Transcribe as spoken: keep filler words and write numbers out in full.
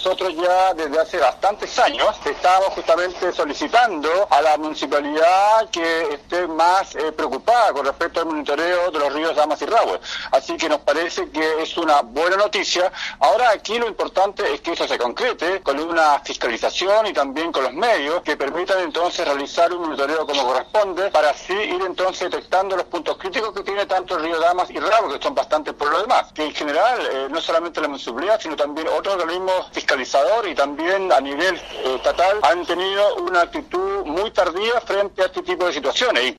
nosotros ya desde hace bastantes años estábamos justamente solicitando a la municipalidad que esté más eh, preocupada con respecto al monitoreo de los ríos Damas y Rahue. Así que nos parece que es una buena noticia. Ahora aquí lo importante es que eso se concrete con una fiscalización y también con los medios que permitan entonces realizar un monitoreo como corresponde para así ir entonces detectando los puntos críticos que tiene tanto el río Damas y Rahue, que son bastantes por lo demás. Que en general, eh, no solamente la municipalidad, sino también otros organismos fiscalizadores y también a nivel eh, estatal han tenido una actitud muy tardía frente a este tipo de situaciones.